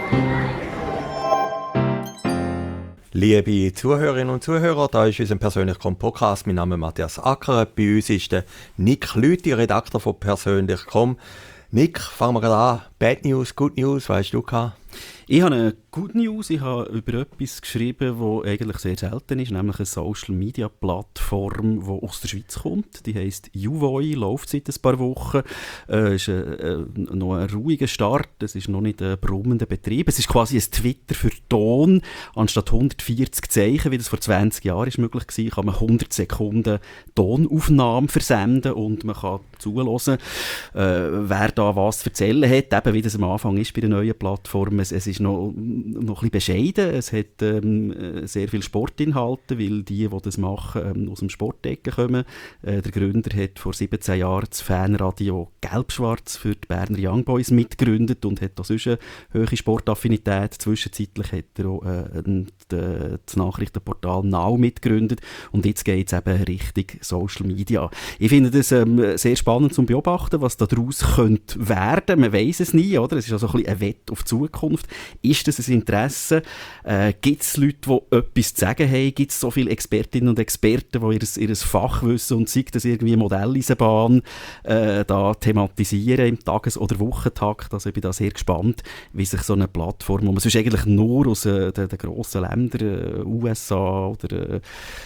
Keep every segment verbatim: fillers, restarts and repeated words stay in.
Liebe Zuhörerinnen und Zuhörer, da ist unser persönlich komm Podcast. Mein Name ist Matthias Ackeret. Bei uns ist der Nick Lüthi, Redakteur von persönlich komm. Nick, fangen wir gerade an. Bad News, Good News, was hast du gehabt? Ich habe eine Good News. Ich habe über etwas geschrieben, das eigentlich sehr selten ist, nämlich eine Social-Media-Plattform, die aus der Schweiz kommt. Die heisst Uvoi, läuft seit ein paar Wochen. Es ist ein, ein, noch ein ruhiger Start, es ist noch nicht ein brummender Betrieb. Es ist quasi ein Twitter für Ton. Anstatt hundertvierzig Zeichen, wie das vor zwanzig Jahren ist möglich war, kann man hundert Sekunden Tonaufnahmen versenden und man kann zuhören, äh, wer da was zu erzählen hat. Eben wie das am Anfang ist bei den neuen Plattformen. Es, es ist noch, noch ein bisschen bescheiden. Es hat ähm, sehr viele Sportinhalte, weil die, die das machen, ähm, aus dem Sportecke kommen. Äh, der Gründer hat vor siebzehn Jahren das Fanradio Gelb-Schwarz für die Berner Young Boys mitgegründet und hat auch sonst eine hohe Sportaffinität. Zwischenzeitlich hat er auch äh, ein, das Nachrichtenportal Now mitgegründet und jetzt geht es eben Richtung Social Media. Ich finde das ähm, sehr spannend zu beobachten, was daraus könnte werden. Man weiss es nie, oder? Es ist also ein bisschen ein Wett auf die Zukunft. Ist das ein Interesse? Äh, gibt es Leute, die etwas zu sagen haben? Gibt es so viele Expertinnen und Experten, die ihr, ihr Fachwissen und sei das irgendwie Modelleisenbahn äh, da thematisieren im Tages- oder Wochentakt? Also ich bin da sehr gespannt, wie sich so eine Plattform, wo man sonst eigentlich nur aus äh, den, den grossen Ländern, äh, U S A oder äh,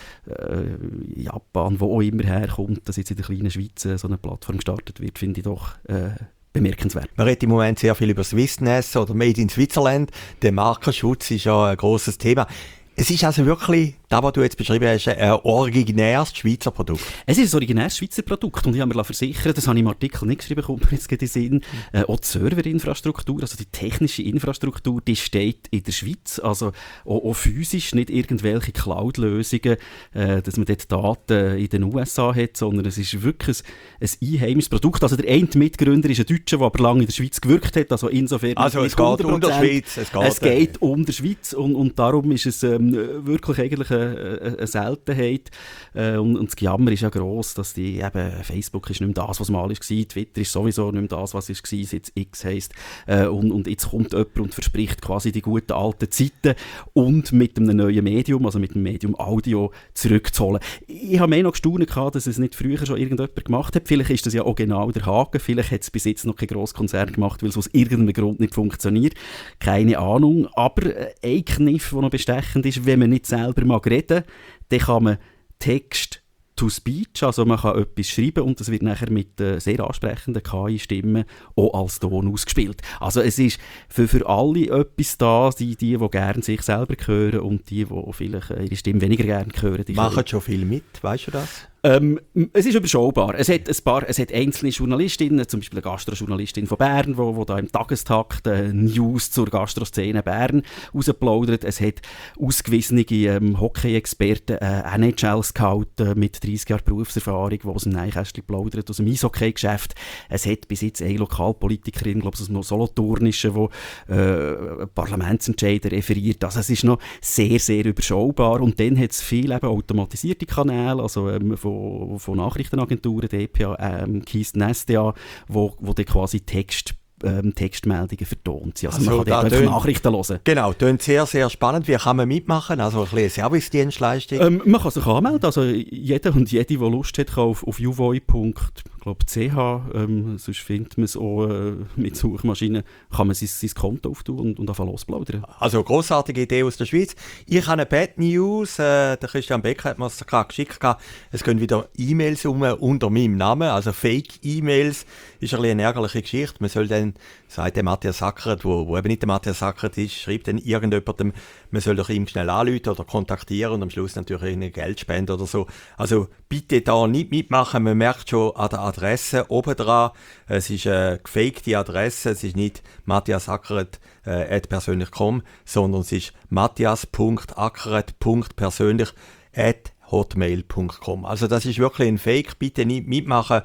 äh, Japan, wo auch immer herkommt, dass jetzt in der kleinen Schweiz äh, so eine Plattform gestartet wird, finde ich doch äh, bemerkenswert. Man redet im Moment sehr viel über Swissness oder Made in Switzerland. Der Markenschutz ist ja ein grosses Thema. Es ist also wirklich, das, was du jetzt beschrieben hast, ein originäres Schweizer Produkt. Es ist ein originäres Schweizer Produkt und ich habe mir versichert, das habe ich im Artikel nicht geschrieben, kommt mir jetzt gerade in den Sinn, äh, auch die Serverinfrastruktur, also die technische Infrastruktur, die steht in der Schweiz, also auch, auch physisch, nicht irgendwelche Cloud-Lösungen, äh, dass man dort Daten in den U S A hat, sondern es ist wirklich ein, ein einheimisches Produkt. Also der eine Mitgründer ist ein Deutscher, der aber lange in der Schweiz gewirkt hat, also insofern also es geht um der Schweiz. Es geht, es geht um der Schweiz und, und darum ist es ähm, wirklich eigentlich eine, eine Seltenheit. Äh, und, und das Gejammer ist ja gross, dass die, eben, Facebook ist nicht mehr das, was mal war, Twitter ist sowieso nicht mehr das, was es war, jetzt X heisst. Äh, und, und jetzt kommt jemand und verspricht quasi die guten alten Zeiten und mit einem neuen Medium, also mit dem Medium Audio, zurückzuholen. Ich habe mehr noch gestaunt gehabt, dass es nicht früher schon irgendjemand gemacht hat. Vielleicht ist das ja auch genau der Haken. Vielleicht hat es bis jetzt noch kein Grosskonzern gemacht, weil es aus irgendeinem Grund nicht funktioniert. Keine Ahnung. Aber ein Kniff, der noch bestechend ist, wenn man nicht selber mag reden, dann kann man Text to Speech, also man kann etwas schreiben und das wird nachher mit äh, sehr ansprechenden K I-Stimmen auch als Ton ausgespielt. Also es ist für, für alle etwas da, die, die, die gerne sich selber hören und die, die vielleicht ihre Stimme weniger gerne hören. Die machen schon viel mit, weißt du das? Ähm, es ist überschaubar. Es hat, ein paar, es hat einzelne Journalistinnen, zum Beispiel eine Gastrojournalistin von Bern, die, die da im Tagestakt äh, News zur Gastroszene Bern rausplaudert. Es hat ausgewiesene ähm, Hockey-Experten, äh, N H L-Scout äh, mit dreißig Jahren Berufserfahrung, die aus dem Nähkästchen plaudert, aus dem Eishockey-Geschäft. Es hat bis jetzt eine Lokalpolitikerin, glaube ich, aus dem Solothurnischen, die äh, Parlamentsentscheider referiert. Also es ist noch sehr, sehr überschaubar. Und dann hat es viele eben automatisierte Kanäle, also ähm, von, von Nachrichtenagenturen, D P A, ähm, Keystone S D A, wo, wo dann quasi Text, ähm, Textmeldungen vertont sind. Also, also man kann dort einfach Nachrichten hören. Genau, klingt sehr, sehr spannend. Wie kann man mitmachen? Also ein bisschen Service-Dienstleistung? Ähm, man kann sich anmelden. Also jeder und jede, der Lust hat, kann auf, auf uvoi punkt c h, ähm, sonst findet man es auch äh, mit Suchmaschinen, kann man sein, sein Konto auftun und, und einfach losplaudern. Also grossartige Idee aus der Schweiz. Ich habe eine Bad News, äh, der Christian Becker hat mir es gerade geschickt. Es gehen wieder E-Mails um unter meinem Namen, also Fake-E-Mails. Ist ein bisschen eine ärgerliche Geschichte. Man soll dann, sagt der Matthias Ackeret, wo, wo eben nicht der Matthias Ackeret ist, schreibt dann irgendjemandem, man soll doch ihm schnell anrufen oder kontaktieren und am Schluss natürlich eine Geldspende oder so. Also bitte da nicht mitmachen, man merkt schon an der Adresse oben dran, es ist eine gefakte Adresse, es ist nicht Matthias Ackeret äh, at persönlich punkt com, sondern es ist matthias punkt ackeret punkt persönlich at hotmail punkt com. Also das ist wirklich ein Fake, bitte nicht mitmachen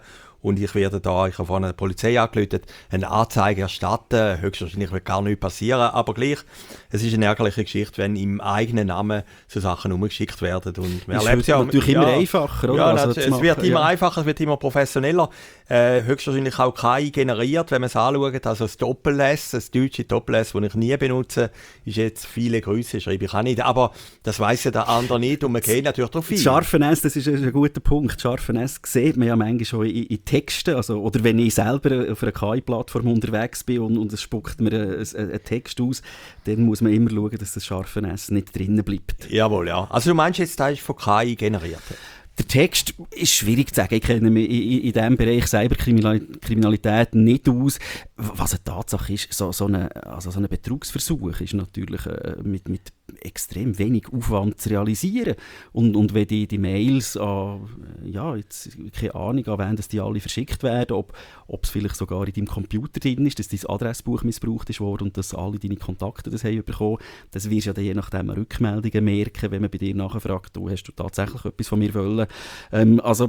und ich werde da, ich habe vorhin die Polizei angerufen, eine Anzeige erstatten. Höchstwahrscheinlich wird gar nichts passieren, aber gleich, es ist eine ärgerliche Geschichte, wenn im eigenen Namen so Sachen umgeschickt werden. Und man ist erlebt ja natürlich ja, immer einfacher, oder? Ja, also es machen, wird immer ja. einfacher, es wird immer professioneller. Äh, höchstwahrscheinlich auch K I generiert, wenn man es anschaut. Also das Doppel-S, das deutsche Doppel-S, das ich nie benutze, ist jetzt viele Grüße, schreibe ich auch nicht. Aber das weiss ja der andere nicht und man geht natürlich darauf ein. Das scharfe S, das ist ein guter Punkt. Das scharfe S sieht man ja manchmal schon in, in Texten. Also, oder wenn ich selber auf einer K I-Plattform unterwegs bin und, und es spuckt mir einen, einen Text aus, dann muss man immer schauen, dass das scharfe S nicht drinnen bleibt. Jawohl, ja. Also du meinst jetzt, das ist von K I generiert? Der Text ist schwierig zu sagen. Ich kenne mich in, in diesem Bereich Cyberkriminalität nicht aus. Was eine Tatsache ist, so, so ein also so eine Betrugsversuch ist natürlich äh, mit, mit extrem wenig Aufwand zu realisieren. Und, und wenn die, die Mails an, ja, jetzt keine Ahnung, an wen dass die alle verschickt werden, ob es vielleicht sogar in deinem Computer drin ist, dass dein Adressbuch missbraucht ist worden und dass alle deine Kontakte das haben bekommen, das wirst du ja dann je nachdem Rückmeldungen merken, wenn man bei dir nachfragt, du, hast du tatsächlich etwas von mir wollen. Ähm, also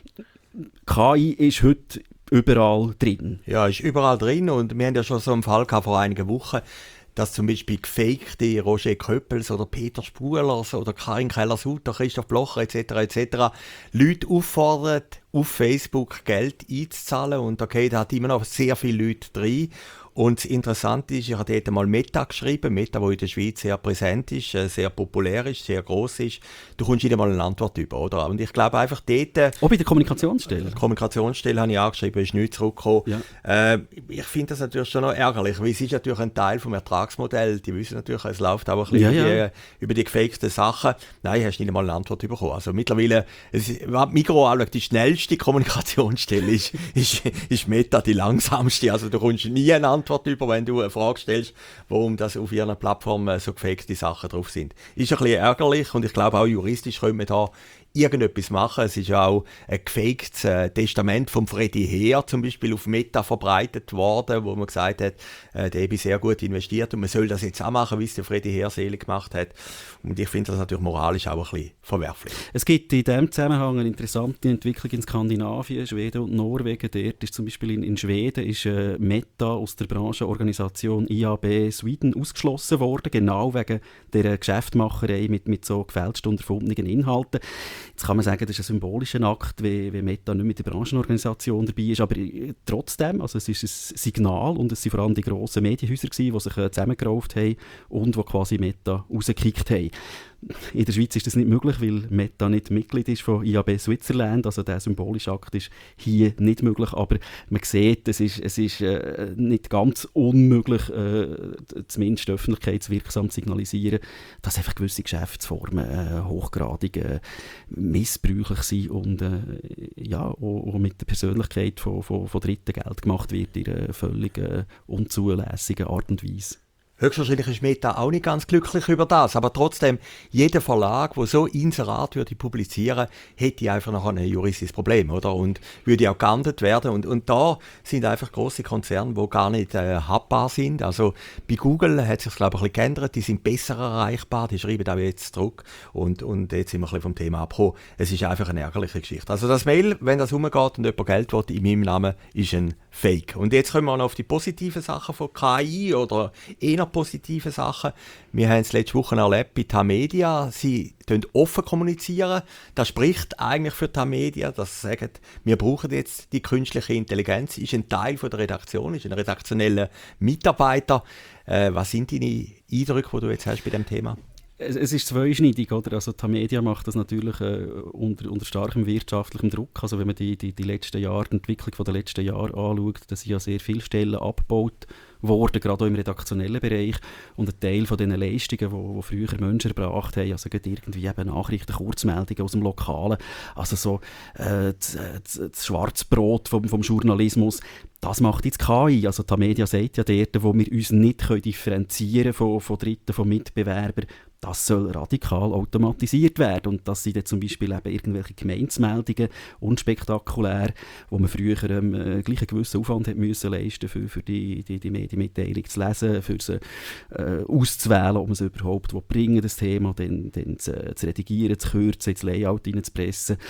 K I ist heute überall drin. Ja, ist überall drin und wir haben ja schon so einen Fall gehabt vor einigen Wochen, dass zum Beispiel gefakte Roger Köppels oder Peter Spurlers oder Karin Keller-Sutter, Christoph Blocher et cetera et cetera Leute auffordern, auf Facebook Geld einzuzahlen und okay, da hat immer noch sehr viele Leute drin. Und das Interessante ist, ich habe dort mal Meta geschrieben, Meta, wo in der Schweiz sehr präsent ist, sehr populär ist, sehr gross ist. Du kommst wieder mal eine Antwort über, oder? Und ich glaube einfach dort... Auch bei der Kommunikationsstelle? Die Kommunikationsstelle habe ich angeschrieben, ist nicht zurückgekommen. Ja. Äh, ich finde das natürlich schon noch ärgerlich, weil es ist natürlich ein Teil vom Ertragsmodell. Die wissen natürlich, es läuft auch ein bisschen ja, über, ja. die, über die gefakten Sachen. Nein, hast nicht mal eine Antwort bekommen. Also mittlerweile, es, Migros anschaut, die schnellste Kommunikationsstelle ist, ist, ist Meta die langsamste. Also du kommst nie eine Antwort über, wenn du eine Frage stellst, warum das auf ihren Plattformen so gefakte Sachen drauf sind. Ist ein bisschen ärgerlich und ich glaube auch juristisch können wir da irgendetwas machen. Es ist ja auch ein gefaktes äh, Testament von Freddy Heer zum Beispiel auf Meta verbreitet worden, wo man gesagt hat, äh, der habe sehr gut investiert und man soll das jetzt auch machen, wie es der Freddy Heer selig gemacht hat. Und ich finde das natürlich moralisch auch ein bisschen verwerflich. Es gibt in diesem Zusammenhang eine interessante Entwicklung in Skandinavien, Schweden und Norwegen. Dort ist zum Beispiel in, in Schweden ist äh, Meta aus der Branchenorganisation I A B Sweden ausgeschlossen worden, genau wegen der Geschäftmacherei mit, mit so gefälscht und erfundenen Inhalten. Jetzt kann man sagen, das ist ein symbolischer Akt, wie, wie Meta nicht mit der Branchenorganisation dabei ist, aber trotzdem, also es ist ein Signal und es waren vor allem die grossen Medienhäuser, die sich äh, zusammengerauft haben und die quasi Meta rausgekickt haben. In der Schweiz ist das nicht möglich, weil Meta nicht Mitglied ist von I A B Switzerland, also der symbolische Akt ist hier nicht möglich, aber man sieht, es ist, es ist äh, nicht ganz unmöglich, äh, zumindest öffentlichkeitswirksam zu signalisieren, dass einfach gewisse Geschäftsformen äh, hochgradig äh, missbräuchlich sind und äh, ja, auch, auch mit der Persönlichkeit von, von, von Dritten Geld gemacht wird in einer völlig äh, unzulässigen Art und Weise. Höchstwahrscheinlich ist Meta auch nicht ganz glücklich über das, aber trotzdem, jeder Verlag, der so Inserat würde publizieren, hätte einfach noch ein juristisches Problem, oder? Und würde auch geahndet werden. Und, und da sind einfach grosse Konzerne, die gar nicht äh, hackbar sind. Also bei Google hat sich glaube ich, ein bisschen geändert, die sind besser erreichbar, die schreiben auch jetzt zurück. Und, und jetzt sind wir ein bisschen vom Thema abgekommen. Es ist einfach eine ärgerliche Geschichte. Also das Mail, wenn das umgeht und jemand Geld will, in meinem Namen, ist ein Fake. Und jetzt kommen wir noch auf die positiven Sachen von K I oder eher positive Sachen. Wir haben es letzte Woche erlebt bei Tamedia. Sie offen kommunizieren. Das spricht eigentlich für Tamedia, dass sie sagen, wir brauchen jetzt die künstliche Intelligenz, ist ein Teil von der Redaktion, ist ein redaktioneller Mitarbeiter. Äh, was sind deine Eindrücke, die du jetzt hast bei dem Thema? Es ist zweischneidig, oder? Also Tamedia macht das natürlich äh, unter, unter starkem wirtschaftlichem Druck. Also wenn man die, die, die letzten Jahre, die Entwicklung der letzten Jahre anschaut, da sind ja sehr viele Stellen abgebaut worden, gerade auch im redaktionellen Bereich. Und ein Teil von diesen Leistungen, die, die früher Menschen erbracht haben, also irgendwie eben Nachrichten, Kurzmeldungen aus dem Lokalen, also so äh, das, das Schwarzbrot vom, vom Journalismus, das macht jetzt K I. Also Tamedia sagt ja dort, wo wir uns nicht können differenzieren von, von Dritten, von Mitbewerbern, das soll radikal automatisiert werden. Und das sind dann zum Beispiel eben irgendwelche Gemeinsmeldungen, unspektakulär, wo man früher ähm, äh, gleich einen gewissen Aufwand hat müssen leisten für, für die, die, die Medienmitteilung zu lesen, für sie äh, auszuwählen, ob man es überhaupt bringen will, das Thema, dann, dann zu, zu redigieren, zu kürzen, ins Layout hineinzupressen.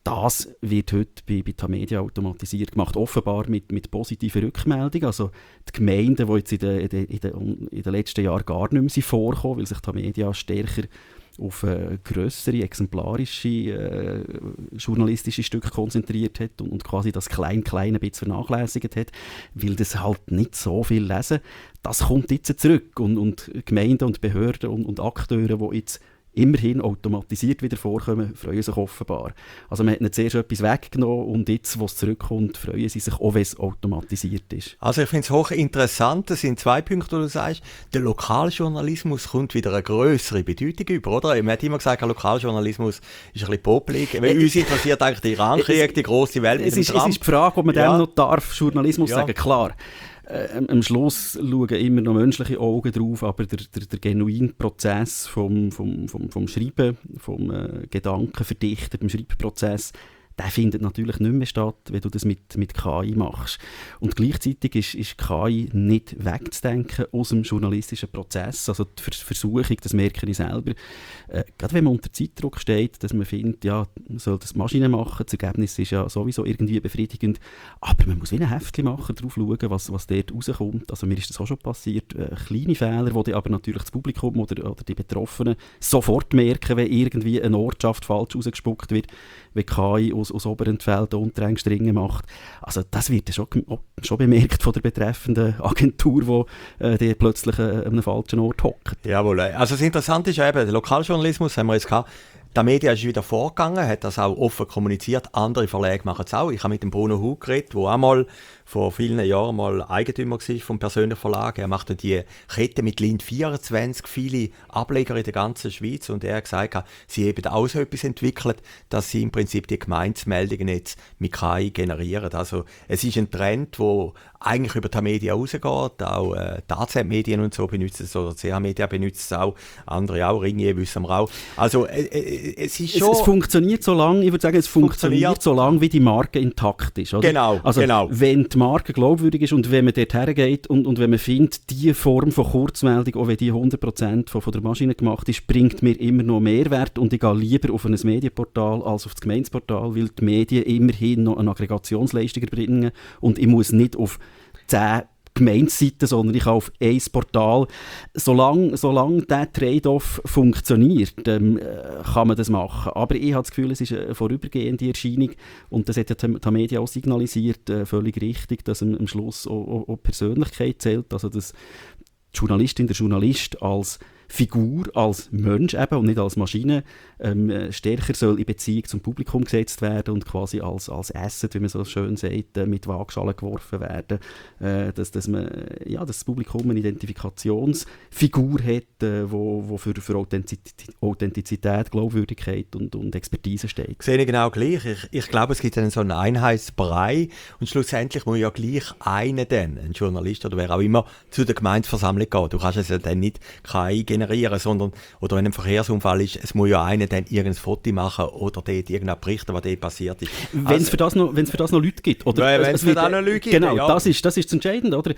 Das wird heute bei, bei Tamedia automatisiert gemacht, offenbar mit, mit positiven Rückmeldungen. Also die Gemeinden, die jetzt in den, in den, in den, in den letzten Jahren gar nicht mehr vorkommen, weil sich Tamedia stärker auf äh, grössere, exemplarische äh, journalistische Stücke konzentriert hat und, und quasi das Klein-Klein ein bisschen vernachlässigt hat, weil das halt nicht so viel lesen. Das kommt jetzt zurück und, und Gemeinden und Behörden und, und Akteure, die jetzt immerhin automatisiert wieder vorkommen, freuen sich offenbar. Also man hat nicht zuerst etwas weggenommen und jetzt, wo es zurückkommt, freuen sie sich auch, wenn es automatisiert ist. Also ich finde es hochinteressant, das sind zwei Punkte, die du sagst. Der Lokaljournalismus kommt wieder eine grössere Bedeutung über, oder? Man hat immer gesagt, der Lokaljournalismus ist ein bisschen popelig. Weil uns interessiert eigentlich der Irankrieg, die grosse Welt mit es dem ist, Trump. Es ist die Frage, ob man ja. dem noch darf, Journalismus ja. sagen, klar. Äh, am Schluss schauen immer noch menschliche Augen drauf, aber der, der, der genuine Prozess vom, vom, vom, vom Schreiben, vom äh, Gedankenverdichten, dem Schreibprozess, der findet natürlich nicht mehr statt, wenn du das mit, mit K I machst. Und gleichzeitig ist, ist K I nicht wegzudenken aus dem journalistischen Prozess. Also die Versuchung, das merke ich selber, äh, gerade wenn man unter Zeitdruck steht, dass man findet, ja, man soll das Maschine machen, das Ergebnis ist ja sowieso irgendwie befriedigend, aber man muss wie ein Heftchen machen, drauf schauen, was, was dort rauskommt. Also mir ist das auch schon passiert, äh, kleine Fehler, die aber natürlich das Publikum oder, oder die Betroffenen sofort merken, wenn irgendwie eine Ortschaft falsch rausgespuckt wird, wenn K I aus, aus Oberentfeld Unterengstringe macht. Also das wird schon, schon bemerkt von der betreffenden Agentur, die äh, die plötzlich äh, an einem falschen Ort hockt. Jawohl. Also das Interessante ist eben, der Lokaljournalismus haben wir jetzt gehabt. Tamedia ist wieder vorgegangen, hat das auch offen kommuniziert. Andere Verlage machen es auch. Ich habe mit dem Bruno Hug geredet, der auch mal vor vielen Jahren mal Eigentümer war vom persönlichen Verlag. Er machte die Kette mit Lind vierundzwanzig, viele Ableger in der ganzen Schweiz. Und er hat gesagt, sie haben auch so etwas entwickelt, dass sie im Prinzip die Gemeindemeldungen jetzt mit K I generieren. Also es ist ein Trend, der eigentlich über Tamedia rausgeht. Auch äh, die A Z-Medien und so benutzen es, oder C H-Media benutzt es auch. Andere auch, Ringier wissen wir auch. Also äh, äh, es ist schon... Es, es funktioniert so lange, ich würde sagen, es funktioniert, funktioniert so lange, wie die Marke intakt ist. Oder? Genau, also, genau. Wenn die Marke glaubwürdig ist und wenn man dort hergeht und, und wenn man findet, diese Form von Kurzmeldung, auch wenn die hundert Prozent von, von der Maschine gemacht ist, bringt mir immer noch Mehrwert und ich gehe lieber auf ein Medienportal als auf das Gemeindeportal, weil die Medien immerhin noch eine Aggregationsleistung erbringen und ich muss nicht auf zehn Gemeindeseiten, sondern ich auf ein Portal. Solange, solange dieser Trade-off funktioniert, ähm, kann man das machen. Aber ich habe das Gefühl, es ist eine vorübergehende Erscheinung und das hat ja Tamedia auch signalisiert, äh, völlig richtig, dass am, am Schluss auch, auch, auch Persönlichkeit zählt, also dass die Journalistin, der Journalist als Figur, als Mensch eben und nicht als Maschine ähm, stärker soll in Beziehung zum Publikum gesetzt werden und quasi als, als Asset, wie man so schön sagt, äh, mit Waagschalen geworfen werden. Äh, dass, dass, man, ja, dass das Publikum eine Identifikationsfigur hat, äh, wo, wo für, für Authentizität, Authentizität, Glaubwürdigkeit und, und Expertise steht. Sehe ich genau gleich. Ich, ich glaube, es gibt dann so einen Einheitsbrei und schlussendlich muss ja gleich einer dann, ein Journalist oder wer auch immer, zu der Gemeindeversammlung gehen. Du kannst es ja dann nicht K I generieren, sondern, oder wenn ein Verkehrsunfall ist, es muss ja einer dann irgendein Foto machen oder dort irgendwas berichten, was dort passiert ist. Wenn es also, für das noch, wenn es für das noch Leute gibt. Oder, ja, wenn es für das noch Leute gibt. Genau, ja. das ist das, ist das Entscheidende, oder?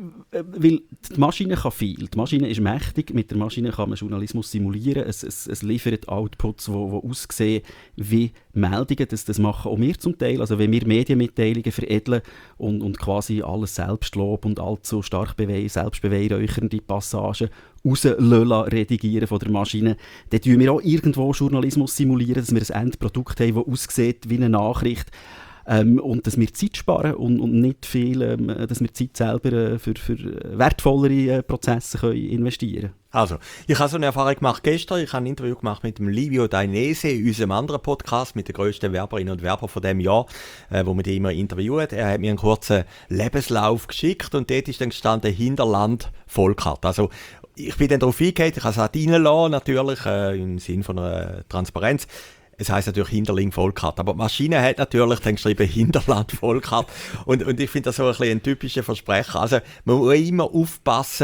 Weil die Maschine kann viel. Die Maschine ist mächtig. Mit der Maschine kann man Journalismus simulieren. Es, es, es liefert Outputs, die aussehen wie Meldungen. Das, das machen auch wir zum Teil. Also wenn wir Medienmitteilungen veredeln und, und quasi alles Selbstlob und allzu stark bewei- selbstbeweihräuchernde Passagen rauslösen, redigieren von der Maschine, dann tun wir auch irgendwo Journalismus simulieren, dass wir ein Endprodukt haben, das aussieht wie eine Nachricht. Ähm, und dass wir Zeit sparen und, und nicht viel, ähm, dass wir Zeit selber äh, für, für wertvollere äh, Prozesse können investieren können. Also, ich habe so eine Erfahrung gemacht gestern. Ich habe ein Interview gemacht mit dem Livio Dainese, unserem anderen Podcast, mit den grössten Werberinnen und Werbern von diesem Jahr, äh, wo wir die immer interviewt. Er hat mir einen kurzen Lebenslauf geschickt und dort ist dann gestanden Hinterland Vollkart. Also, ich bin dann darauf eingegangen, ich habe es auch reinlassen, natürlich, äh, im Sinne von einer Transparenz. Es heisst natürlich Hinterling Vollkart, aber die Maschine hat natürlich dann geschrieben Hinterland Vollkart und, und ich finde das so ein bisschen ein typischer Versprecher. Also man muss immer aufpassen,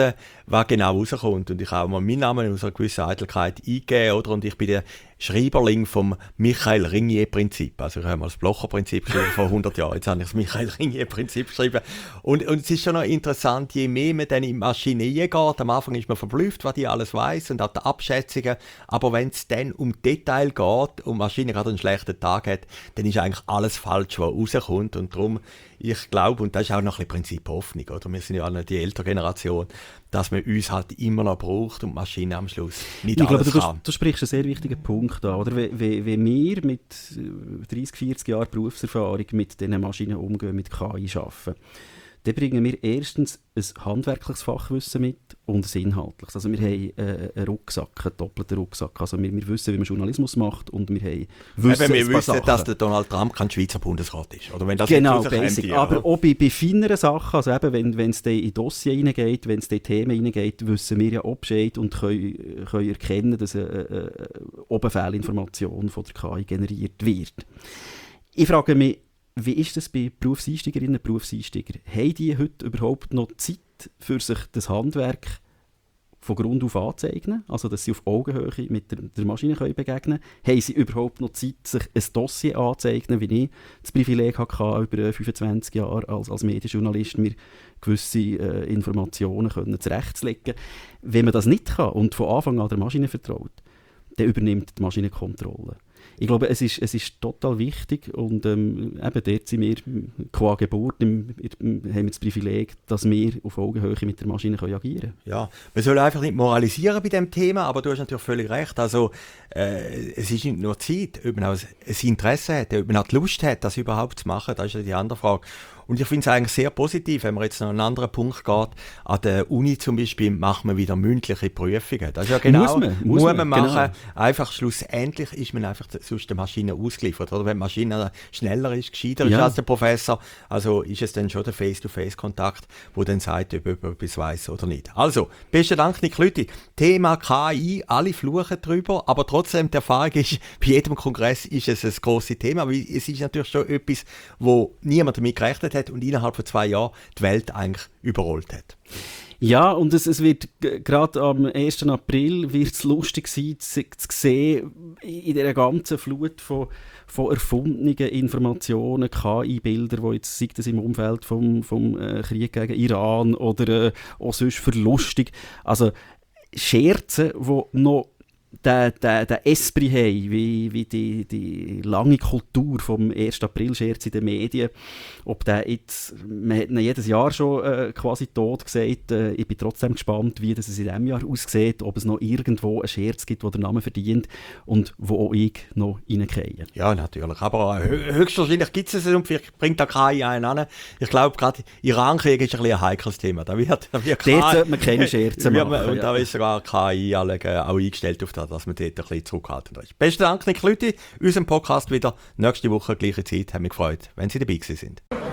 was genau rauskommt. Und ich habe mal meinen Namen aus einer gewissen Eitelkeit eingegeben, oder? Und ich bin der Schreiberling vom Michael-Ringier-Prinzip. Also ich habe mal das Blocher-Prinzip geschrieben vor hundert Jahren, jetzt habe ich das Michael-Ringier-Prinzip geschrieben. Und, und es ist schon noch interessant, je mehr man dann in Maschinen geht, am Anfang ist man verblüfft, was die alles weiss und auch die Abschätzungen, aber wenn es dann um Detail geht und die Maschine gerade einen schlechten Tag hat, dann ist eigentlich alles falsch, was rauskommt. Und darum, ich glaube, und das ist auch noch ein bisschen Prinzip Hoffnung, oder? Wir sind ja alle die ältere Generation, dass man uns halt immer noch braucht und die Maschine am Schluss nicht ich alles glaube, kann. Du, du sprichst einen sehr wichtigen Punkt an, oder? Wenn, wenn, wenn wir mit dreißig, vierzig Jahren Berufserfahrung mit diesen Maschinen umgehen, mit K I arbeiten, dann bringen wir erstens ein handwerkliches Fachwissen mit und ein inhaltliches. Also wir haben äh, einen Rucksack, einen doppelten Rucksack. Also wir, wir wissen, wie man Journalismus macht und wir haben Wissen, Eben, wir wissen, Sachen. dass der Donald Trump kein Schweizer Bundesrat ist. Oder wenn das genau, basic. Hände, aber auch bei, bei feineren Sachen, also eben, wenn es in Dossier reingeht, wenn es in Themen reingeht, wissen wir ja auch Bescheid und können, können erkennen, dass eine, eine, eine Oberfehlinformation von der K I generiert wird. Ich frage mich, wie ist das bei Berufseinsteigerinnen und Berufseinsteigern? Haben die heute überhaupt noch Zeit, für sich das Handwerk von Grund auf anzueignen? Also, dass sie auf Augenhöhe mit der, der Maschine können begegnen können? Haben sie überhaupt noch Zeit, sich ein Dossier anzueignen, wie ich das Privileg hatte, über fünfundzwanzig Jahre als, als Medienjournalist mir gewisse äh, Informationen können zurechtzulegen? Wenn man das nicht kann und von Anfang an der Maschine vertraut, dann übernimmt die Maschine Kontrolle. Ich glaube, es ist, es ist total wichtig und ähm, eben dort sind wir qua Geburt im, im, haben wir das Privileg, dass wir auf Augenhöhe mit der Maschine können agieren können. Ja, man soll einfach nicht moralisieren bei diesem Thema, aber du hast natürlich völlig recht. Also, äh, es ist nicht nur Zeit, ob man auch ein Interesse hat, ob man auch die Lust hat, das überhaupt zu machen, das ist ja die andere Frage. Und ich finde es eigentlich sehr positiv, wenn man jetzt noch einen anderen Punkt geht. An der Uni zum Beispiel macht man wieder mündliche Prüfungen. Das ist ja genau, muss man, muss muss man, man machen. Genau. Einfach schlussendlich ist man einfach sonst der Maschine ausgeliefert. Oder wenn die Maschine schneller ist, gescheiter ja. ist als der Professor, also ist es dann schon der Face-to-Face-Kontakt, der dann sagt, ob er etwas weiss oder nicht. Also, besten Dank, Nick Lüthi. Thema K I, alle fluchen drüber, aber trotzdem die Erfahrung ist, bei jedem Kongress ist es ein grosses Thema, weil es ist natürlich schon etwas, wo niemand damit gerechnet hat und innerhalb von zwei Jahren die Welt eigentlich überrollt hat. Ja, und es, es wird gerade am ersten April wird's lustig sein, zu, zu sehen, in dieser ganzen Flut von, von erfundenen Informationen, K I-Bilder, die jetzt, sei das im Umfeld vom, vom äh, Krieg gegen Iran oder äh, auch sonst verlustig, also Scherze, die noch den, den, den Esprit haben, wie, wie die, die lange Kultur vom ersten April-Scherz in den Medien. Ob der jetzt, man hat ihn jedes Jahr schon äh, quasi tot gesagt. Äh, ich bin trotzdem gespannt, wie das es in diesem Jahr aussieht, ob es noch irgendwo einen Scherz gibt, der den Namen verdient und wo auch ich noch reingehe. Ja, natürlich. Aber hö- höchstwahrscheinlich gibt es es und vielleicht bringt da K I einen an. Ich glaube, gerade Iran-Krieg ist ein, bisschen ein heikles Thema. Da wird, da wird Dort sollte man keine Scherze machen. Man, und ja. da ist sogar K I alle, äh, auch eingestellt auf das, dass man dort ein bisschen zurückhaltend ist. Besten Dank, Nick Lüthi. Unserem Podcast wieder nächste Woche, gleiche Zeit. Hat mich gefreut, wenn Sie dabei gewesen sind.